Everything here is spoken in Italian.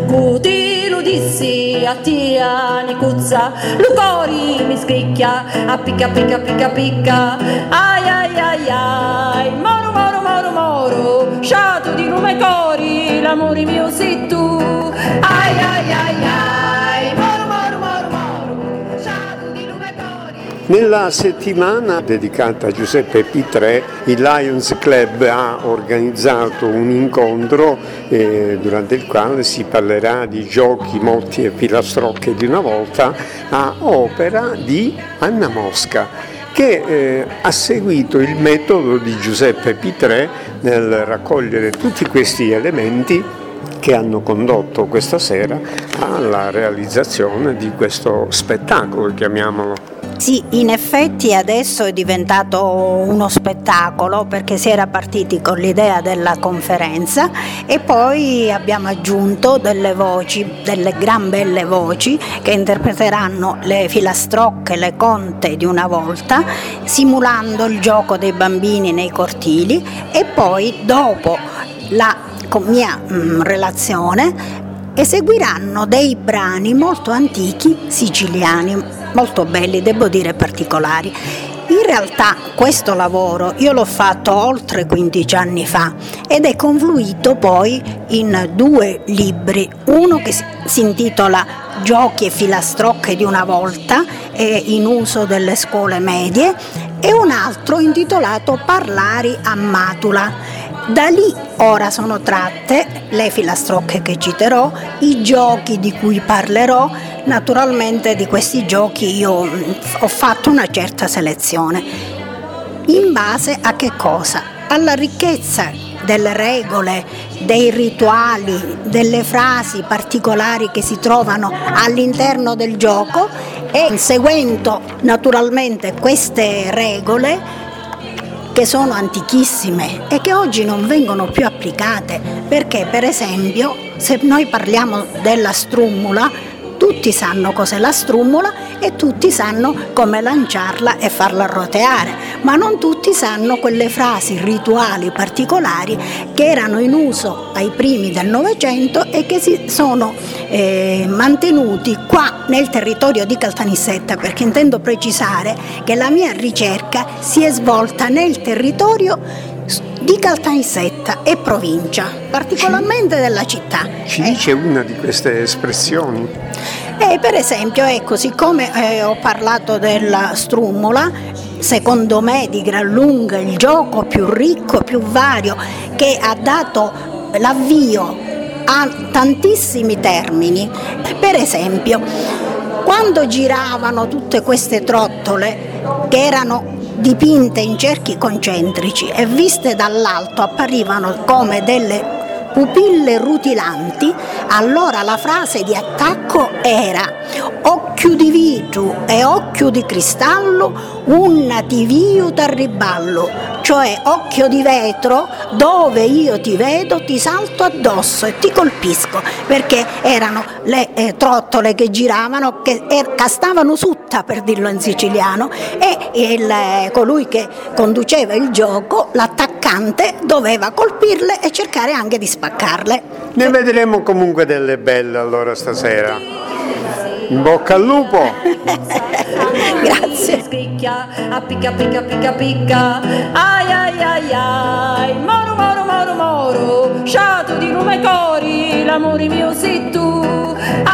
cuti lo dissi a tia Nicuzza, lo cori mi scricchia, a picca picca picca picca, ai ai ai ai, moro moro moro moro, sciato di lume cori, l'amore mio sei tu, ai ai ai ai, moro moro moro moro, sciato di lume cori. Nella settimana dedicata a Giuseppe P3, il Lions Club ha organizzato un incontro durante il quale si parlerà di giochi, motti e filastrocche di una volta a opera di Anna Mosca, che ha seguito il metodo di Giuseppe P3 nel raccogliere tutti questi elementi che hanno condotto questa sera alla realizzazione di questo spettacolo, chiamiamolo. Sì, in effetti adesso è diventato uno spettacolo, perché si era partiti con l'idea della conferenza e poi abbiamo aggiunto delle voci, delle gran belle voci che interpreteranno le filastrocche, le conte di una volta, simulando il gioco dei bambini nei cortili, e poi dopo la mia relazione eseguiranno dei brani molto antichi siciliani, molto belli, devo dire particolari. In realtà questo lavoro io l'ho fatto oltre 15 anni fa ed è confluito poi in 2 libri, uno che si intitola Giochi e filastrocche di una volta, è in uso delle scuole medie, e un altro intitolato Parlari a Matula. Da lì ora sono tratte le filastrocche che citerò, i giochi di cui parlerò. Naturalmente di questi giochi io ho fatto una certa selezione. In base a che cosa? Alla ricchezza delle regole, dei rituali, delle frasi particolari che si trovano all'interno del gioco, e seguendo naturalmente queste regole che sono antichissime e che oggi non vengono più applicate, perché per esempio se noi parliamo della strummula, tutti sanno cos'è la strummula e tutti sanno come lanciarla e farla roteare, ma non tutti sanno quelle frasi rituali particolari che erano in uso ai primi del Novecento e che si sono mantenuti qua nel territorio di Caltanissetta, perché intendo precisare che la mia ricerca si è svolta nel territorio di Caltanissetta e provincia, particolarmente della città. Ci dice una di queste espressioni? Per esempio, ecco, siccome ho parlato della strummola, secondo me di gran lunga il gioco più ricco, più vario, che ha dato l'avvio a tantissimi termini. Per esempio, quando giravano tutte queste trottole che erano dipinte in cerchi concentrici e viste dall'alto apparivano come delle pupille rutilanti, allora la frase di attacco era: occhio di vitro e occhio di cristallo, un ti viu t'arriballo, cioè occhio di vetro, dove io ti vedo ti salto addosso e ti colpisco, perché erano le trottole che giravano, che castavano sutta, per dirlo in siciliano, e colui che conduceva il gioco, l'attaccante, doveva colpirle e cercare anche di spaccarle. Ne vedremo comunque delle belle allora stasera. In bocca al lupo! Grazie. A picca picca picca picca, ai ai ai ai, moro moro moro moro, sciato di lume cori, l'amore mio sei tu,